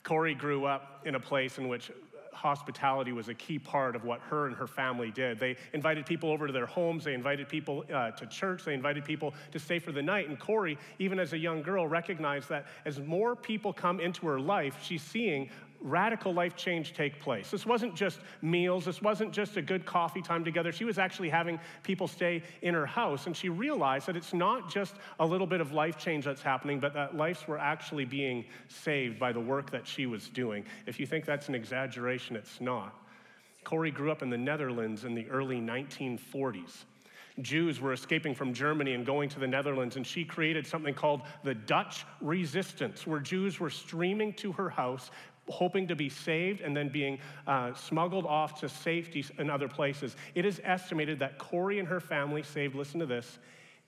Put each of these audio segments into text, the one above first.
Corey grew up in a place in which hospitality was a key part of what her and her family did. They invited people over to their homes. They invited people to church. They invited people to stay for the night. And Corey, even as a young girl, recognized that as more people come into her life, she's seeing radical life change take place. This wasn't just meals. This wasn't just a good coffee time together. She was actually having people stay in her house. And she realized that it's not just a little bit of life change that's happening, but that lives were actually being saved by the work that she was doing. If you think that's an exaggeration, it's not. Corey grew up in the Netherlands in the early 1940s. Jews were escaping from Germany and going to the Netherlands, and she created something called the Dutch Resistance, where Jews were streaming to her house, hoping to be saved and then being smuggled off to safety in other places. It is estimated that Corey and her family saved, listen to this,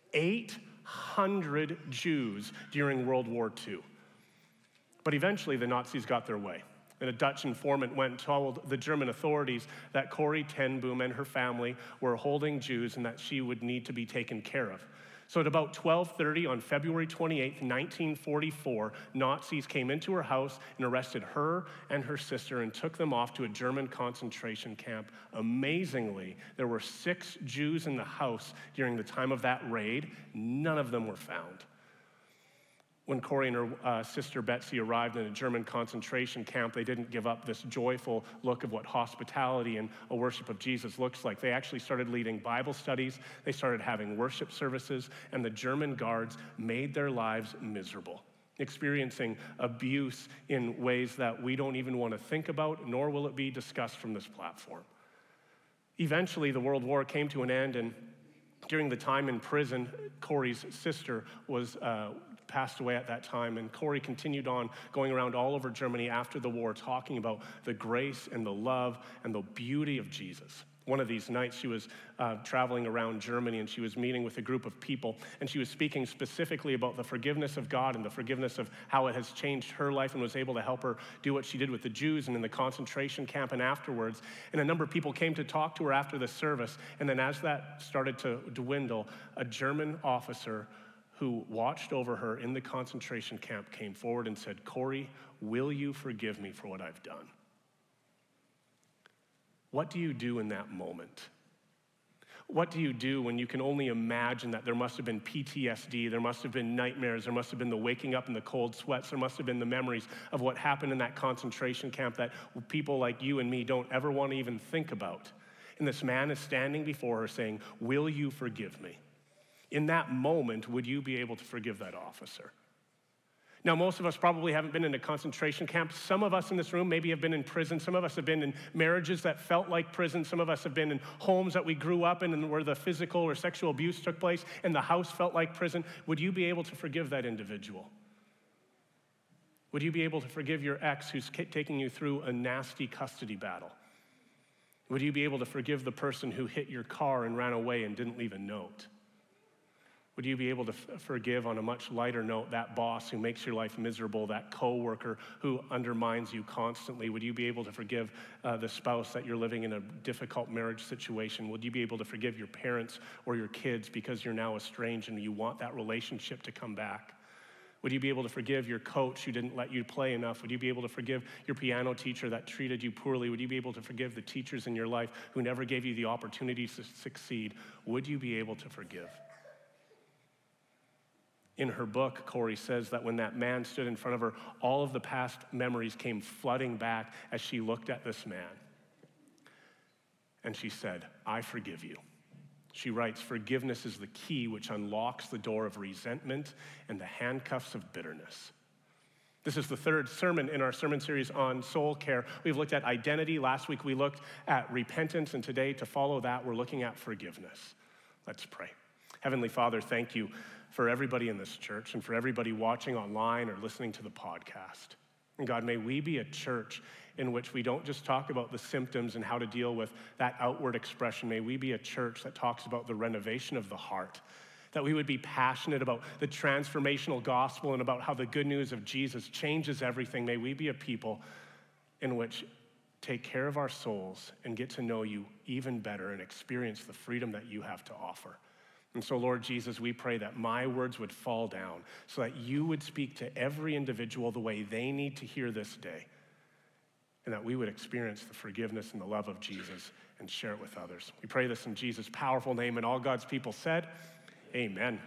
800 Jews during World War II. But eventually the Nazis got their way. And a Dutch informant went and told the German authorities that Corrie ten Boom and her family were holding Jews and that she would need to be taken care of. So at about 12:30 on February 28th, 1944, Nazis came into her house and arrested her and her sister and took them off to a German concentration camp. Amazingly, there were 6 Jews in the house during the time of that raid. None of them were found. When Corey and her sister Betsy arrived in a German concentration camp, they didn't give up this joyful look of what hospitality and a worship of Jesus looks like. They actually started leading Bible studies, they started having worship services, and the German guards made their lives miserable, experiencing abuse in ways that we don't even want to think about, nor will it be discussed from this platform. Eventually, the World War came to an end, and during the time in prison, Corey's sister was passed away at that time, and Corey continued on going around all over Germany after the war talking about the grace and the love and the beauty of Jesus. One of these nights she was traveling around Germany and she was meeting with a group of people, and she was speaking specifically about the forgiveness of God and the forgiveness of how it has changed her life and was able to help her do what she did with the Jews and in the concentration camp and afterwards. And a number of people came to talk to her after the service, and then as that started to dwindle, a German officer who watched over her in the concentration camp came forward and said, "Corey, will you forgive me for what I've done?" What do you do in that moment? What do you do when you can only imagine that there must have been PTSD, there must have been nightmares, there must have been the waking up in the cold sweats, there must have been the memories of what happened in that concentration camp that people like you and me don't ever want to even think about. And this man is standing before her saying, "Will you forgive me?" In that moment, would you be able to forgive that officer? Now, most of us probably haven't been in a concentration camp. Some of us in this room maybe have been in prison. Some of us have been in marriages that felt like prison. Some of us have been in homes that we grew up in and where the physical or sexual abuse took place and the house felt like prison. Would you be able to forgive that individual? Would you be able to forgive your ex who's taking you through a nasty custody battle? Would you be able to forgive the person who hit your car and ran away and didn't leave a note? Would you be able to forgive, on a much lighter note, that boss who makes your life miserable, that coworker who undermines you constantly? Would you be able to forgive the spouse that you're living in a difficult marriage situation? Would you be able to forgive your parents or your kids because you're now estranged and you want that relationship to come back? Would you be able to forgive your coach who didn't let you play enough? Would you be able to forgive your piano teacher that treated you poorly? Would you be able to forgive the teachers in your life who never gave you the opportunity to succeed? Would you be able to forgive? In her book, Corey says that when that man stood in front of her, all of the past memories came flooding back as she looked at this man. And she said, "I forgive you." She writes, "Forgiveness is the key which unlocks the door of resentment and the handcuffs of bitterness." This is the third sermon in our sermon series on soul care. We've looked at identity. Last week we looked at repentance, and today, to follow that, we're looking at forgiveness. Let's pray. Heavenly Father, thank you for everybody in this church and for everybody watching online or listening to the podcast. And God, may we be a church in which we don't just talk about the symptoms and how to deal with that outward expression. May we be a church that talks about the renovation of the heart, that we would be passionate about the transformational gospel and about how the good news of Jesus changes everything. May we be a people in which take care of our souls and get to know you even better and experience the freedom that you have to offer. And so, Lord Jesus, we pray that my words would fall down so that you would speak to every individual the way they need to hear this day, and that we would experience the forgiveness and the love of Jesus and share it with others. We pray this in Jesus' powerful name, and all God's people said, amen.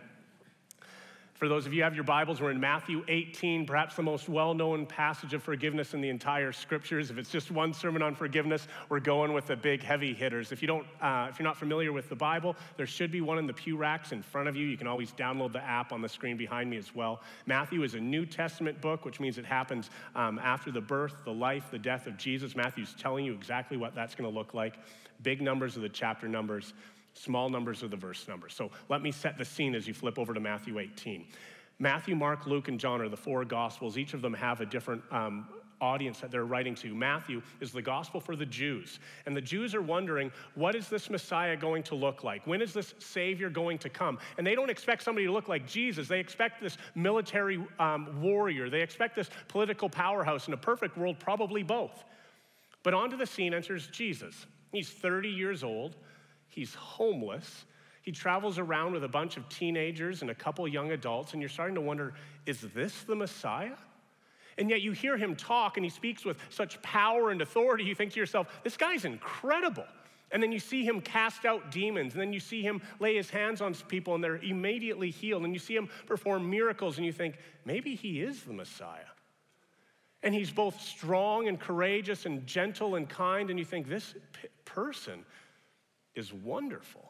For those of you who have your Bibles, we're in Matthew 18, perhaps the most well-known passage of forgiveness in the entire scriptures. If it's just one sermon on forgiveness, we're going with the big heavy hitters. If you're not familiar with the Bible, there should be one in the pew racks in front of you. You can always download the app on the screen behind me as well. Matthew is a New Testament book, which means it happens after the birth, the life, the death of Jesus. Matthew's telling you exactly what that's going to look like. Big numbers are the chapter numbers. Small numbers are the verse numbers. So let me set the scene as you flip over to Matthew 18. Matthew, Mark, Luke, and John are the four Gospels. Each of them have a different audience that they're writing to. Matthew is the Gospel for the Jews. And the Jews are wondering, what is this Messiah going to look like? When is this Savior going to come? And they don't expect somebody to look like Jesus. They expect this military warrior. They expect this political powerhouse. In a perfect world, probably both. But onto the scene enters Jesus. He's 30 years old. He's homeless. He travels around with a bunch of teenagers and a couple young adults, and you're starting to wonder, is this the Messiah? And yet you hear him talk, and he speaks with such power and authority, you think to yourself, this guy's incredible. And then you see him cast out demons, and then you see him lay his hands on people, and they're immediately healed, and you see him perform miracles, and you think, maybe he is the Messiah. And he's both strong and courageous and gentle and kind, and you think, this person is wonderful.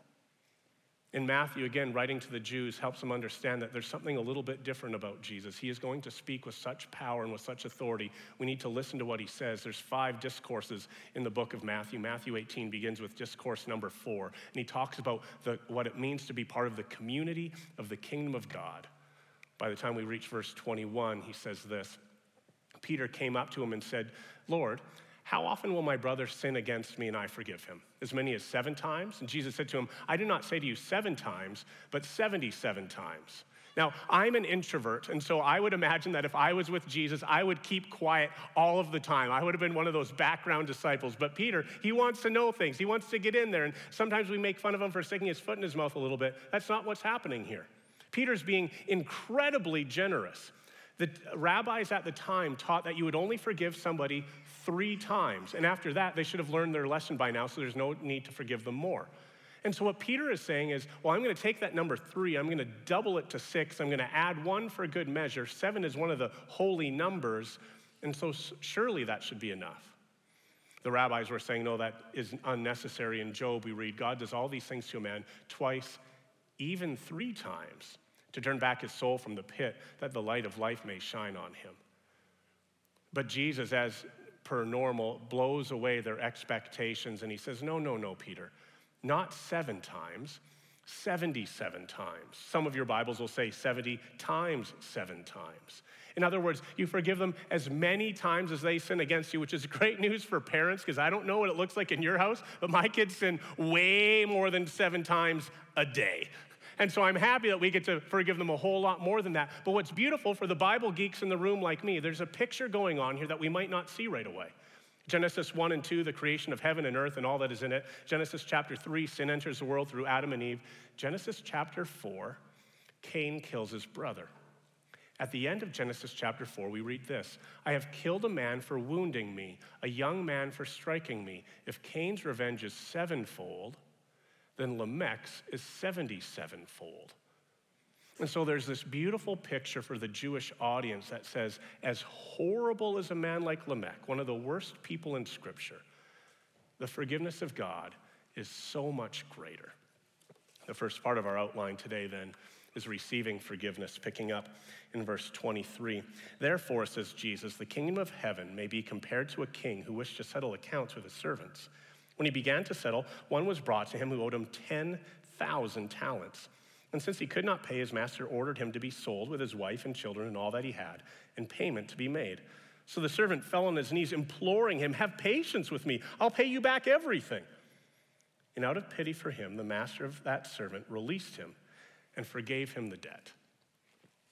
And Matthew, again, writing to the Jews, helps them understand that there's something a little bit different about Jesus. He is going to speak with such power and with such authority. We need to listen to what he says. There's 5 discourses in the book of Matthew. Matthew 18 begins with discourse number 4, and he talks about what it means to be part of the community of the kingdom of God. By the time we reach verse 21, he says this. Peter came up to him and said, Lord, how often will my brother sin against me and I forgive him? As many as 7 times? And Jesus said to him, I do not say to you 7 times, but 77 times. Now, I'm an introvert, and so I would imagine that if I was with Jesus, I would keep quiet all of the time. I would have been one of those background disciples. But Peter, he wants to know things. He wants to get in there, and sometimes we make fun of him for sticking his foot in his mouth a little bit. That's not what's happening here. Peter's being incredibly generous. The rabbis at the time taught that you would only forgive somebody 3 times. And after that, they should have learned their lesson by now, so there's no need to forgive them more. And so what Peter is saying is, well, I'm going to take that number 3, I'm going to double it to 6, I'm going to add 1 for good measure. 7 is one of the holy numbers, and so surely that should be enough. The rabbis were saying, no, that is unnecessary. In Job, we read, God does all these things to a man twice, even 3 times, to turn back his soul from the pit, that the light of life may shine on him. But Jesus, as per normal, blows away their expectations, and he says, no, Peter, not 7 times, 77 times. Some of your Bibles will say 70 times 7 times. In other words, you forgive them as many times as they sin against you, which is great news for parents, because I don't know what it looks like in your house, but my kids sin way more than 7 times a day. And so I'm happy that we get to forgive them a whole lot more than that. But what's beautiful for the Bible geeks in the room like me, there's a picture going on here that we might not see right away. Genesis 1 and 2, the creation of heaven and earth and all that is in it. Genesis chapter 3, sin enters the world through Adam and Eve. Genesis chapter 4, Cain kills his brother. At the end of Genesis chapter 4, we read this, I have killed a man for wounding me, a young man for striking me. If Cain's revenge is 7-fold, then Lamech's is 77-fold. And so there's this beautiful picture for the Jewish audience that says, as horrible as a man like Lamech, one of the worst people in Scripture, the forgiveness of God is so much greater. The first part of our outline today, then, is receiving forgiveness, picking up in verse 23. Therefore, says Jesus, the kingdom of heaven may be compared to a king who wished to settle accounts with his servants. When he began to settle, one was brought to him who owed him 10,000 talents. And since he could not pay, his master ordered him to be sold with his wife and children and all that he had, and payment to be made. So the servant fell on his knees, imploring him, have patience with me, I'll pay you back everything. And out of pity for him, the master of that servant released him and forgave him the debt.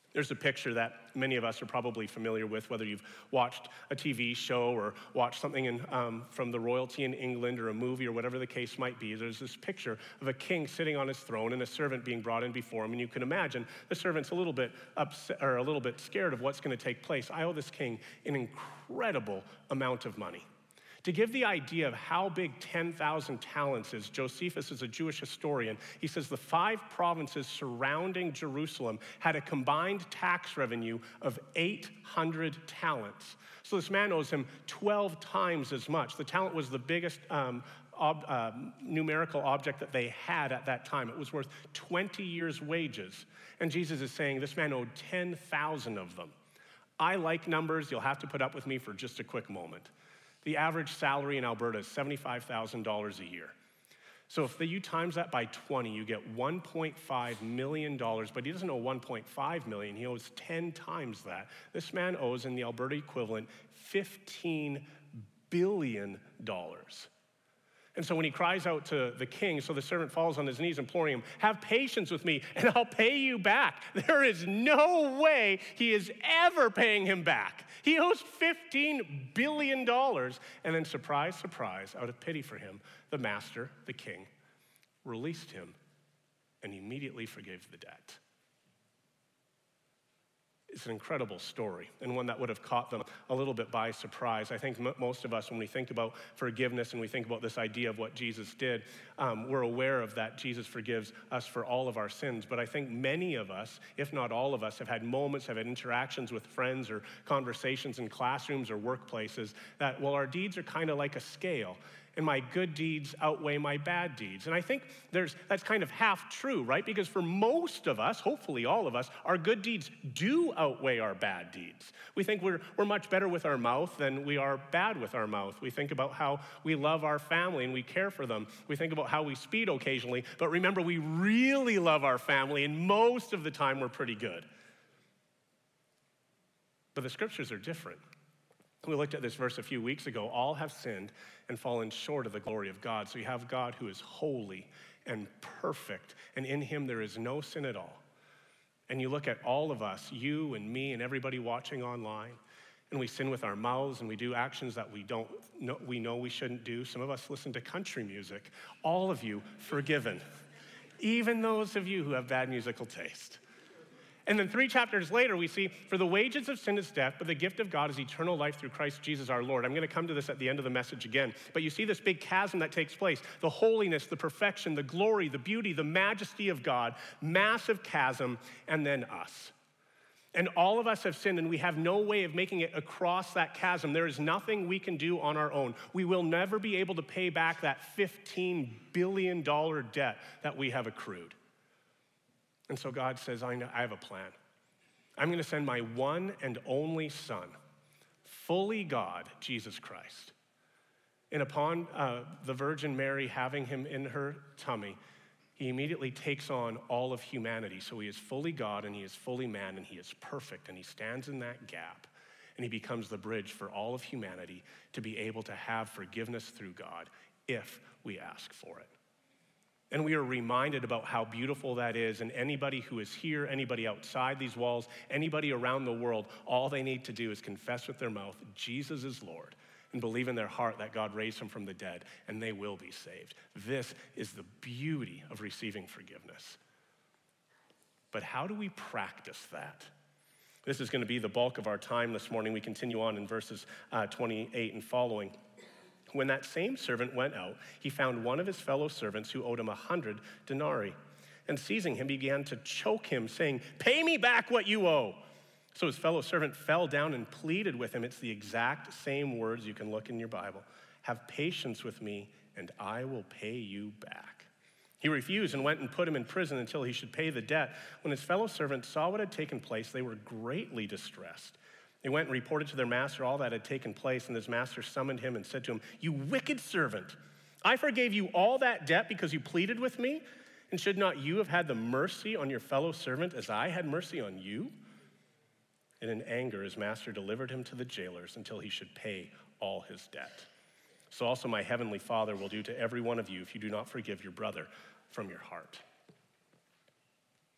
There's a picture that many of us are probably familiar with, whether you've watched a TV show or watched something from the royalty in England or a movie or whatever the case might be. There's this picture of a king sitting on his throne and a servant being brought in before him. And you can imagine the servant's a little bit upset or a little bit scared of what's going to take place. I owe this king an incredible amount of money. To give the idea of how big 10,000 talents is, Josephus is a Jewish historian. He says the 5 provinces surrounding Jerusalem had a combined tax revenue of 800 talents. So this man owes him 12 times as much. The talent was the biggest numerical object that they had at that time. It was worth 20 years' wages. And Jesus is saying this man owed 10,000 of them. I like numbers. You'll have to put up with me for just a quick moment. The average salary in Alberta is $75,000 a year. So if you times that by 20, you get $1.5 million, but he doesn't owe $1.5 million, he owes 10 times that. This man owes, in the Alberta equivalent, $15 billion. And so when he cries out to the king, so the servant falls on his knees imploring him, have patience with me and I'll pay you back. There is no way he is ever paying him back. He owes $15 billion. And then surprise, surprise, out of pity for him, the master, the king, released him and immediately forgave the debt. It's an incredible story, and one that would have caught them a little bit by surprise. I think most of us, when we think about forgiveness and we think about this idea of what Jesus did, we're aware of that Jesus forgives us for all of our sins. But I think many of us, if not all of us, have had moments, have had interactions with friends or conversations in classrooms or workplaces that, well, our deeds are kind of like a scale. And my good deeds outweigh my bad deeds. And I think that's kind of half true, right? Because for most of us, hopefully all of us, our good deeds do outweigh our bad deeds. We think we're much better with our mouth than we are bad with our mouth. We think about how we love our family and we care for them. We think about how we speed occasionally. But remember, we really love our family, and most of the time we're pretty good. But the scriptures are different. We looked at this verse a few weeks ago. All have sinned and fallen short of the glory of God. So you have God who is holy and perfect, and in him there is no sin at all. And you look at all of us, you and me and everybody watching online, and we sin with our mouths and we do actions that we know we shouldn't do. Some of us listen to country music. All of you forgiven. Even those of you who have bad musical taste. And then 3 chapters later, we see, for the wages of sin is death, but the gift of God is eternal life through Christ Jesus our Lord. I'm going to come to this at the end of the message again. But you see this big chasm that takes place. The holiness, the perfection, the glory, the beauty, the majesty of God, massive chasm, and then us. And all of us have sinned, and we have no way of making it across that chasm. There is nothing we can do on our own. We will never be able to pay back that $15 billion debt that we have accrued. And so God says, I have a plan. I'm going to send my one and only Son, fully God, Jesus Christ. And upon the Virgin Mary having him in her tummy, he immediately takes on all of humanity. So he is fully God and he is fully man and he is perfect, and he stands in that gap, and he becomes the bridge for all of humanity to be able to have forgiveness through God if we ask for it. And we are reminded about how beautiful that is. And anybody who is here, anybody outside these walls, anybody around the world, all they need to do is confess with their mouth, Jesus is Lord, and believe in their heart that God raised him from the dead, and they will be saved. This is the beauty of receiving forgiveness. But how do we practice that? This is going to be the bulk of our time this morning. We continue on in verses 28 and following. When that same servant went out, he found one of his fellow servants who owed him 100 denarii. And seizing him, began to choke him, saying, "Pay me back what you owe." So his fellow servant fell down and pleaded with him. It's the exact same words. You can look in your Bible. "Have patience with me, and I will pay you back." He refused and went and put him in prison until he should pay the debt. When his fellow servants saw what had taken place, they were greatly distressed. They went and reported to their master all that had taken place, and his master summoned him and said to him, "You wicked servant, I forgave you all that debt because you pleaded with me, and should not you have had the mercy on your fellow servant as I had mercy on you?" And in anger, his master delivered him to the jailers until he should pay all his debt. So also my heavenly Father will do to every one of you if you do not forgive your brother from your heart.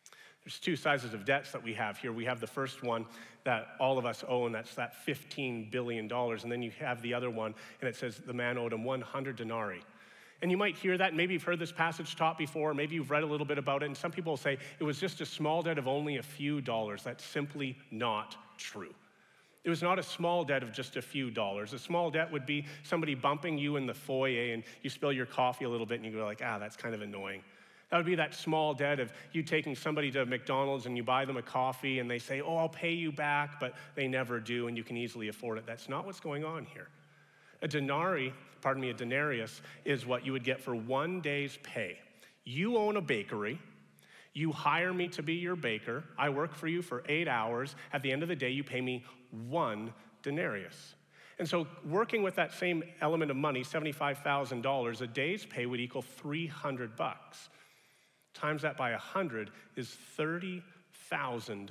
There's two sizes of debts that we have here. We have the first one that all of us owe, and that's that $15 billion. And then you have the other one, and it says the man owed him 100 denarii. And you might hear that, and maybe you've heard this passage taught before, maybe you've read a little bit about it, and some people will say it was just a small debt of only a few dollars. That's simply not true. It was not a small debt of just a few dollars. A small debt would be somebody bumping you in the foyer, and you spill your coffee a little bit, and you go like, that's kind of annoying. That would be that small debt of you taking somebody to McDonald's and you buy them a coffee and they say, I'll pay you back, but they never do and you can easily afford it. That's not what's going on here. A denarius is what you would get for 1 day's pay. You own a bakery. You hire me to be your baker. I work for you for 8 hours. At the end of the day, you pay me 1 denarius. And so working with that same element of money, $75,000, a day's pay would equal $300. Times that by 100 is $30,000.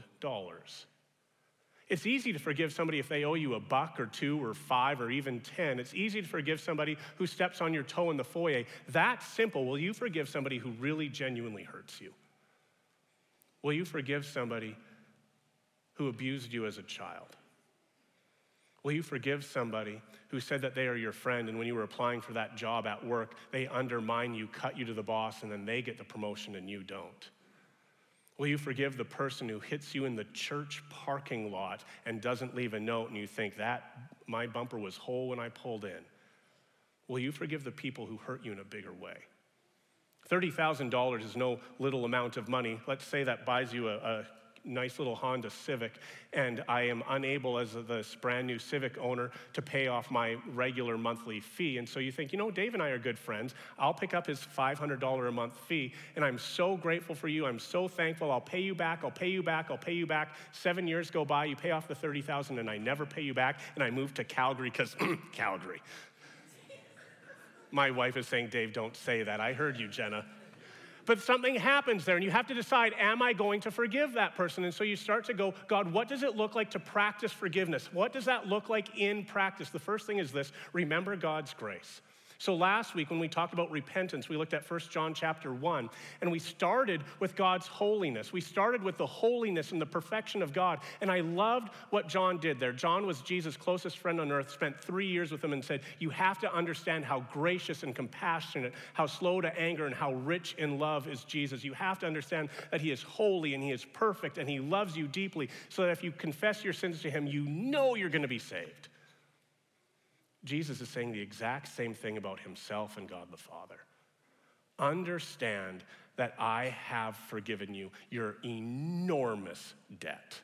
It's easy to forgive somebody if they owe you $1 or $2 or $5 or even 10. It's easy to forgive somebody who steps on your toe in the foyer. That's simple. Will you forgive somebody who really genuinely hurts you? Will you forgive somebody who abused you as a child? Will you forgive somebody who said that they are your friend and when you were applying for that job at work, they undermine you, cut you to the boss, and then they get the promotion and you don't? Will you forgive the person who hits you in the church parking lot and doesn't leave a note and you think that my bumper was whole when I pulled in? Will you forgive the people who hurt you in a bigger way? $30,000 is no little amount of money. Let's say that buys you a nice little Honda Civic, and I am unable as this brand new Civic owner to pay off my regular monthly fee. And so you think, Dave and I are good friends. I'll pick up his $500 a month fee, and I'm so grateful for you. I'm so thankful. I'll pay you back. I'll pay you back. I'll pay you back. 7 years go by. You pay off the $30,000, and I never pay you back. And I moved to Calgary because Calgary. My wife is saying, Dave, don't say that. I heard you, Jenna. But something happens there, and you have to decide, am I going to forgive that person? And so you start to go, God, what does it look like to practice forgiveness? What does that look like in practice? The first thing is this: remember God's grace. So last week when we talked about repentance, we looked at 1 John chapter 1, and we started with God's holiness. We started with the holiness and the perfection of God, and I loved what John did there. John was Jesus' closest friend on earth, spent 3 years with him and said, you have to understand how gracious and compassionate, how slow to anger, and how rich in love is Jesus. You have to understand that he is holy and he is perfect and he loves you deeply, so that if you confess your sins to him, you know you're going to be saved. Jesus is saying the exact same thing about himself and God the Father. Understand that I have forgiven you your enormous debt.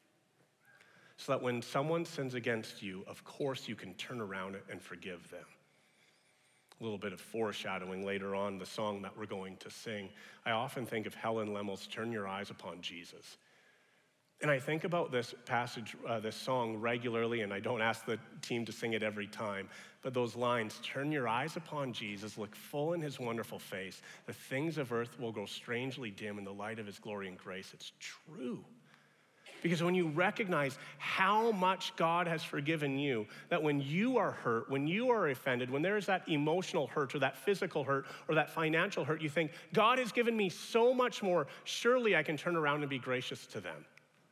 So that when someone sins against you, of course you can turn around and forgive them. A little bit of foreshadowing later on, the song that we're going to sing. I often think of Helen Lemmel's Turn Your Eyes Upon Jesus. And I think about this passage, this song regularly, and I don't ask the team to sing it every time, but those lines, turn your eyes upon Jesus, look full in his wonderful face. The things of earth will grow strangely dim in the light of his glory and grace. It's true. Because when you recognize how much God has forgiven you, that when you are hurt, when you are offended, when there is that emotional hurt or that physical hurt or that financial hurt, you think, God has given me so much more. Surely I can turn around and be gracious to them.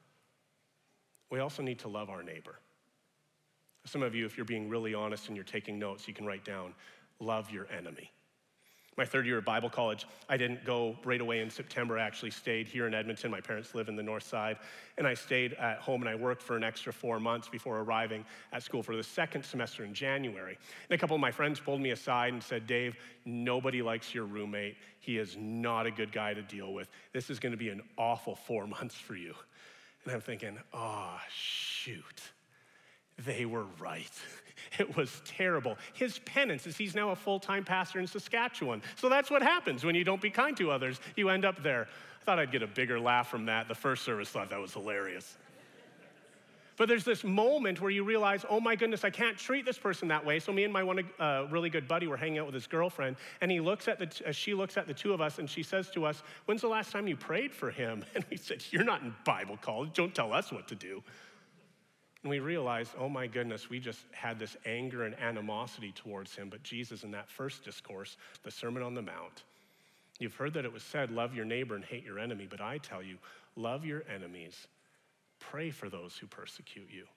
We also need to love our neighbor. Some of you, if you're being really honest and you're taking notes, you can write down, love your enemy. My third year at Bible college, I didn't go right away in September. I actually stayed here in Edmonton. My parents live in the north side. And I stayed at home and I worked for an extra 4 months before arriving at school for the second semester in January. And a couple of my friends pulled me aside and said, Dave, nobody likes your roommate. He is not a good guy to deal with. This is going to be an awful 4 months for you. And I'm thinking, shoot, they were right. It was terrible. His penance is he's now a full-time pastor in Saskatchewan. So that's what happens when you don't be kind to others. You end up there. I thought I'd get a bigger laugh from that. The first service thought that was hilarious. But there's this moment where you realize, oh my goodness, I can't treat this person that way. So me and my one really good buddy were hanging out with his girlfriend, and she looks at the two of us, and she says to us, when's the last time you prayed for him? And we said, you're not in Bible college. Don't tell us what to do. And we realized, oh my goodness, we just had this anger and animosity towards him. But Jesus, in that first discourse, the Sermon on the Mount, you've heard that it was said, love your neighbor and hate your enemy. But I tell you, love your enemies, pray for those who persecute you.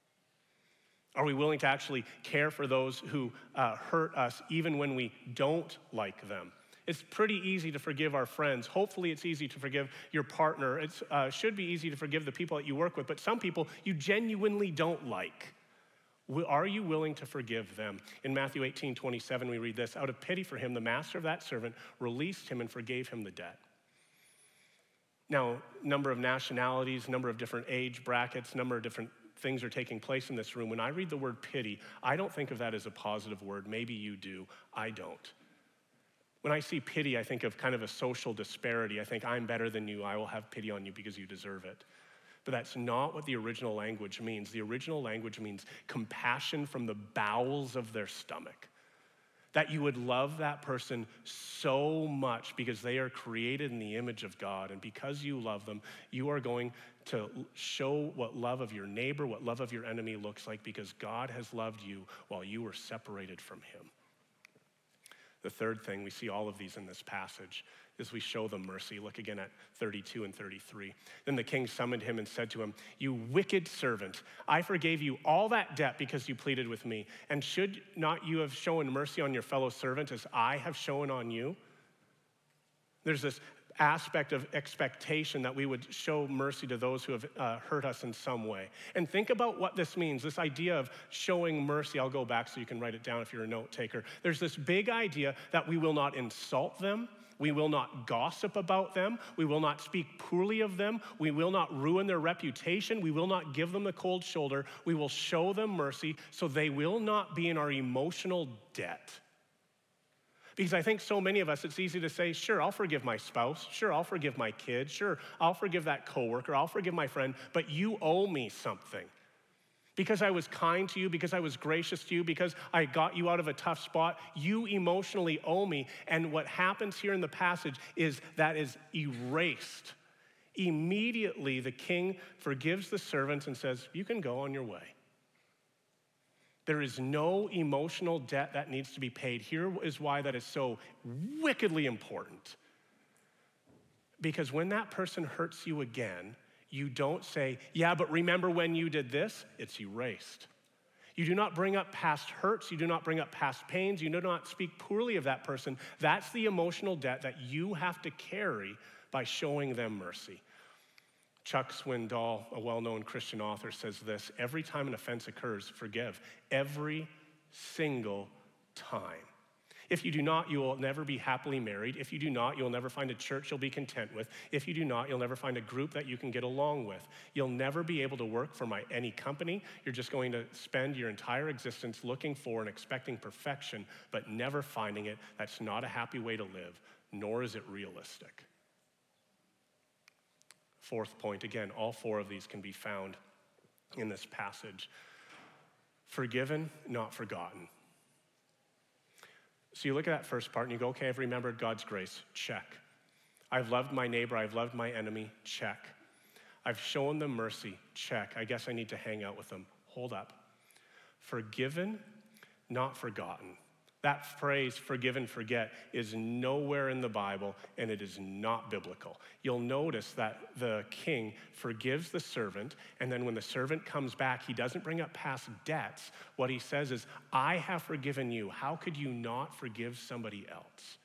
Are we willing to actually care for those who hurt us even when we don't like them? It's pretty easy to forgive our friends. Hopefully it's easy to forgive your partner. It should be easy to forgive the people that you work with, but some people you genuinely don't like. Are you willing to forgive them? In Matthew 18:27, we read this, out of pity for him, the master of that servant released him and forgave him the debt. Now, number of nationalities, number of different age brackets, number of different things are taking place in this room. When I read the word pity, I don't think of that as a positive word. Maybe you do. I don't. When I see pity, I think of kind of a social disparity. I think I'm better than you. I will have pity on you because you deserve it. But that's not what the original language means. The original language means compassion from the bowels of their stomach. That you would love that person so much because they are created in the image of God. And because you love them, you are going to show what love of your neighbor, what love of your enemy looks like because God has loved you while you were separated from him. The third thing, we see all of these in this passage, is we show them mercy. Look again at 32 and 33. Then the king summoned him and said to him, you wicked servant, I forgave you all that debt because you pleaded with me. And should not you have shown mercy on your fellow servant as I have shown on you? There's this aspect of expectation that we would show mercy to those who have hurt us in some way. And think about what this means, this idea of showing mercy. I'll go back so you can write it down if you're a note taker. There's this big idea that we will not insult them. We will not gossip about them. We will not speak poorly of them. We will not ruin their reputation. We will not give them the cold shoulder. We will show them mercy so they will not be in our emotional debt. Because I think so many of us, it's easy to say, sure, I'll forgive my spouse. Sure, I'll forgive my kid. Sure, I'll forgive that coworker. I'll forgive my friend, but you owe me something. Because I was kind to you, because I was gracious to you, because I got you out of a tough spot, you emotionally owe me. And what happens here in the passage is that is erased. Immediately, the king forgives the servants and says, you can go on your way. There is no emotional debt that needs to be paid. Here is why that is so wickedly important. Because when that person hurts you again, you don't say, yeah, but remember when you did this? It's erased. You do not bring up past hurts. You do not bring up past pains. You do not speak poorly of that person. That's the emotional debt that you have to carry by showing them mercy. Chuck Swindoll, a well-known Christian author, says this, every time an offense occurs, forgive. Every single time. If you do not, you will never be happily married. If you do not, you'll never find a church you'll be content with. If you do not, you'll never find a group that you can get along with. You'll never be able to work for any company. You're just going to spend your entire existence looking for and expecting perfection, but never finding it. That's not a happy way to live, nor is it realistic. Fourth point, again, all four of these can be found in this passage. Forgiven, not forgotten. So you look at that first part and you go, okay, I've remembered God's grace, check. I've loved my neighbor, I've loved my enemy, check. I've shown them mercy, check. I guess I need to hang out with them. Hold up. Forgiven, not forgotten. That phrase, forgive and forget, is nowhere in the Bible, and it is not biblical. You'll notice that the king forgives the servant, and then when the servant comes back, he doesn't bring up past debts. What he says is, I have forgiven you. How could you not forgive somebody else?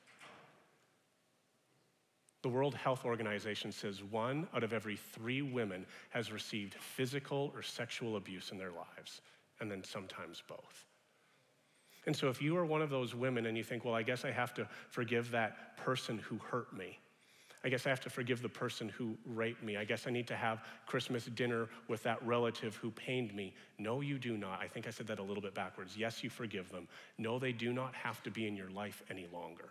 The World Health Organization says 1 out of every 3 women has received physical or sexual abuse in their lives, and then sometimes both. And so if you are one of those women and you think, well, I guess I have to forgive that person who hurt me. I guess I have to forgive the person who raped me. I guess I need to have Christmas dinner with that relative who pained me. No, you do not. I think I said that a little bit backwards. Yes, you forgive them. No, they do not have to be in your life any longer.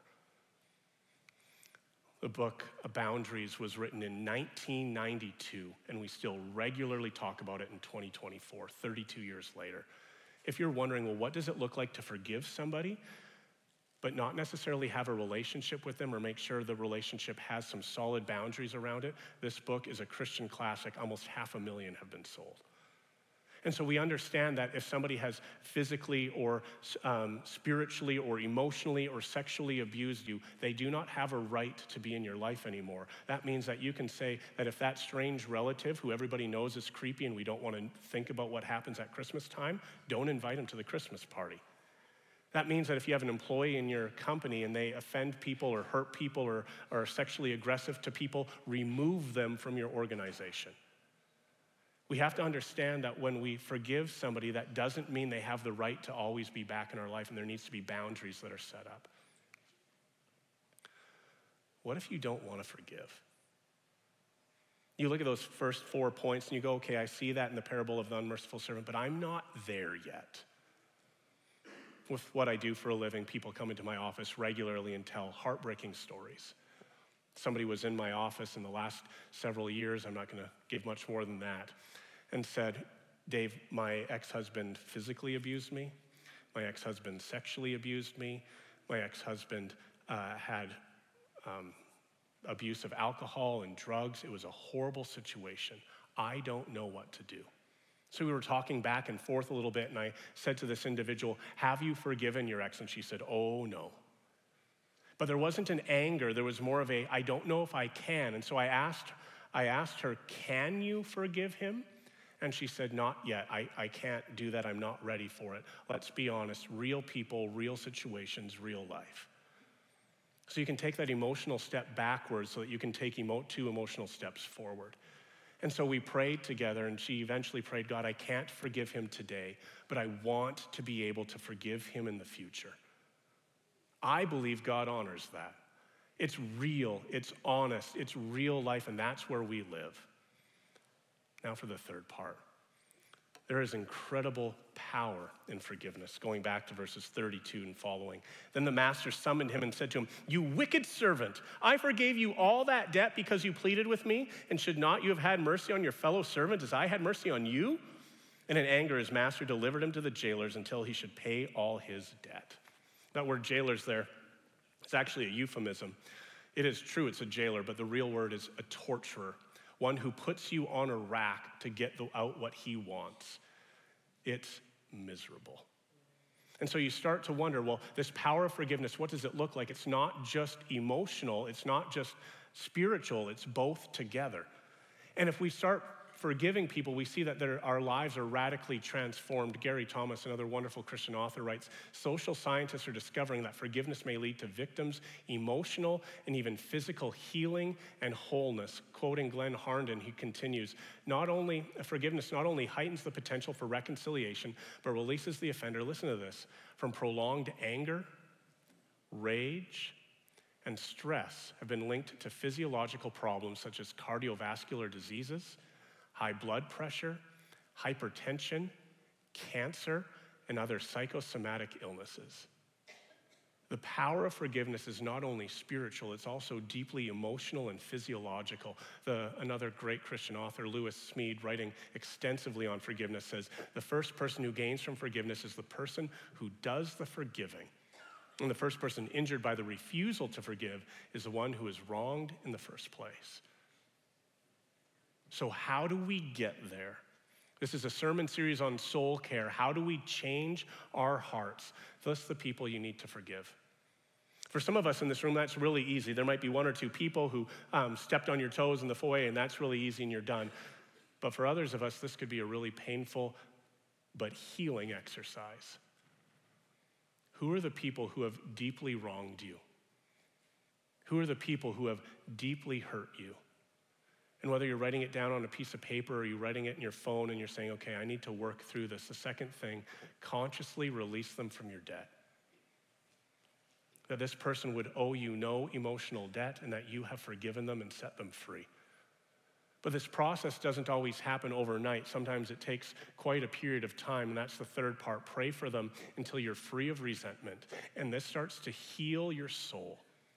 The book Boundaries was written in 1992, and we still regularly talk about it in 2024, 32 years later. If you're wondering, well, what does it look like to forgive somebody, but not necessarily have a relationship with them or make sure the relationship has some solid boundaries around it, this book is a Christian classic. Almost 500,000 have been sold. And so we understand that if somebody has physically or spiritually or emotionally or sexually abused you, they do not have a right to be in your life anymore. That means that you can say that if that strange relative who everybody knows is creepy and we don't want to think about what happens at Christmas time, don't invite them to the Christmas party. That means that if you have an employee in your company and they offend people or hurt people or are sexually aggressive to people, remove them from your organization. We have to understand that when we forgive somebody, that doesn't mean they have the right to always be back in our life, and there needs to be boundaries that are set up. What if you don't want to forgive? You look at those first 4 points and you go, okay, I see that in the parable of the unmerciful servant, but I'm not there yet. With what I do for a living, people come into my office regularly and tell heartbreaking stories. Somebody was in my office in the last several years, I'm not going to give much more than that, and said, Dave, my ex-husband physically abused me. My ex-husband sexually abused me. My ex-husband had abuse of alcohol and drugs. It was a horrible situation. I don't know what to do. So we were talking back and forth a little bit, and I said to this individual, have you forgiven your ex? And she said, oh, no. But there wasn't an anger. There was more of a, I don't know if I can. And so I asked her, can you forgive him? And she said, not yet. I can't do that. I'm not ready for it. Let's be honest. Real people, real situations, real life. So you can take that emotional step backwards so that you can take 2 emotional steps forward. And so we prayed together, and she eventually prayed, God, I can't forgive him today, but I want to be able to forgive him in the future. I believe God honors that. It's real, it's honest, it's real life, and that's where we live. Now for the third part. There is incredible power in forgiveness, going back to verses 32 and following. Then the master summoned him and said to him, you wicked servant, I forgave you all that debt because you pleaded with me, and should not you have had mercy on your fellow servant as I had mercy on you? And in anger, his master delivered him to the jailers until he should pay all his debt. That word jailers there, it's actually a euphemism. It is true, it's a jailer, but the real word is a torturer, one who puts you on a rack to get out what he wants. It's miserable. And so you start to wonder, well, this power of forgiveness, what does it look like? It's not just emotional, it's not just spiritual, it's both together. And if we start forgiving people, we see that our lives are radically transformed. Gary Thomas, another wonderful Christian author, writes, social scientists are discovering that forgiveness may lead to victims' emotional and even physical healing and wholeness. Quoting Glenn Harnden, he continues, forgiveness not only heightens the potential for reconciliation, but releases the offender, listen to this, from prolonged anger, rage, and stress have been linked to physiological problems such as cardiovascular diseases, high blood pressure, hypertension, cancer, and other psychosomatic illnesses. The power of forgiveness is not only spiritual, it's also deeply emotional and physiological. Another great Christian author, Lewis Smead, writing extensively on forgiveness, says, the first person who gains from forgiveness is the person who does the forgiving. And the first person injured by the refusal to forgive is the one who is wronged in the first place. So how do we get there? This is a sermon series on soul care. How do we change our hearts? That's the people you need to forgive. For some of us in this room, that's really easy. There might be 1 or 2 people who stepped on your toes in the foyer, and that's really easy and you're done. But for others of us, this could be a really painful but healing exercise. Who are the people who have deeply wronged you? Who are the people who have deeply hurt you? And whether you're writing it down on a piece of paper or you're writing it in your phone and you're saying, okay, I need to work through this. The second thing, consciously release them from your debt. That this person would owe you no emotional debt and that you have forgiven them and set them free. But this process doesn't always happen overnight. Sometimes it takes quite a period of time, and that's the third part. Pray for them until you're free of resentment. And this starts to heal your soul.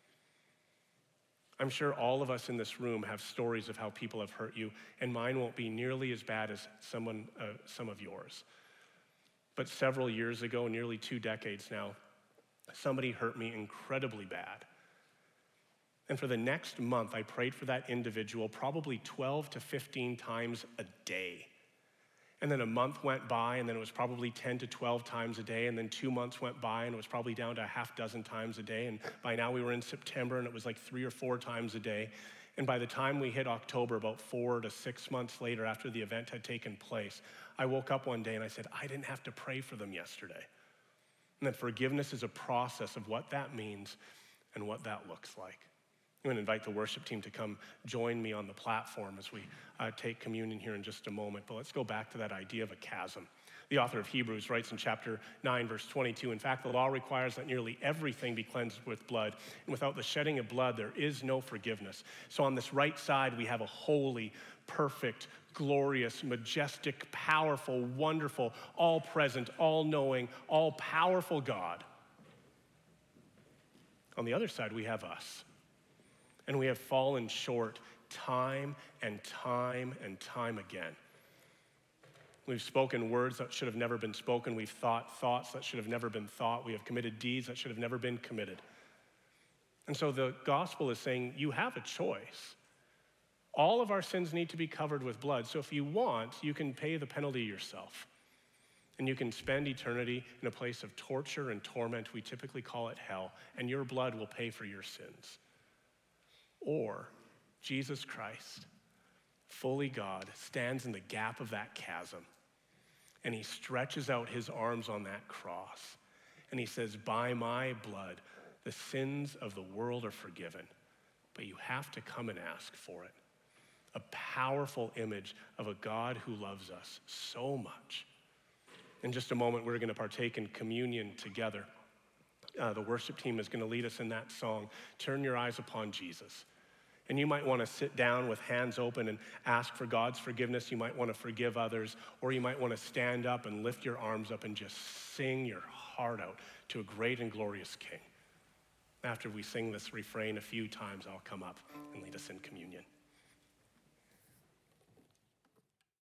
I'm sure all of us in this room have stories of how people have hurt you, and mine won't be nearly as bad as some of yours. But several years ago, nearly 2 decades now, somebody hurt me incredibly bad. And for the next month, I prayed for that individual probably 12 to 15 times a day. And then a month went by, and then it was probably 10 to 12 times a day. And then 2 months went by, and it was probably down to a half dozen times a day. And by now we were in September, and it was like 3 or 4 times a day. And by the time we hit October, about 4 to 6 months later after the event had taken place, I woke up one day and I said, I didn't have to pray for them yesterday. And that forgiveness is a process of what that means and what that looks like. I'm going to invite the worship team to come join me on the platform as we take communion here in just a moment. But let's go back to that idea of a chasm. The author of Hebrews writes in chapter 9, verse 22, in fact, the law requires that nearly everything be cleansed with blood. And without the shedding of blood, there is no forgiveness. So on this right side, we have a holy, perfect, glorious, majestic, powerful, wonderful, all-present, all-knowing, all-powerful God. On the other side, we have us. And we have fallen short time and time and time again. We've spoken words that should have never been spoken. We've thought thoughts that should have never been thought. We have committed deeds that should have never been committed. And so the gospel is saying you have a choice. All of our sins need to be covered with blood. So if you want, you can pay the penalty yourself. And you can spend eternity in a place of torture and torment. We typically call it hell. And your blood will pay for your sins. Or Jesus Christ, fully God, stands in the gap of that chasm, and he stretches out his arms on that cross, and he says, by my blood, the sins of the world are forgiven, but you have to come and ask for it. A powerful image of a God who loves us so much. In just a moment, we're going to partake in communion together. The worship team is going to lead us in that song, Turn Your Eyes Upon Jesus. And you might want to sit down with hands open and ask for God's forgiveness. You might want to forgive others, or you might want to stand up and lift your arms up and just sing your heart out to a great and glorious King. After we sing this refrain a few times, I'll come up and lead us in communion.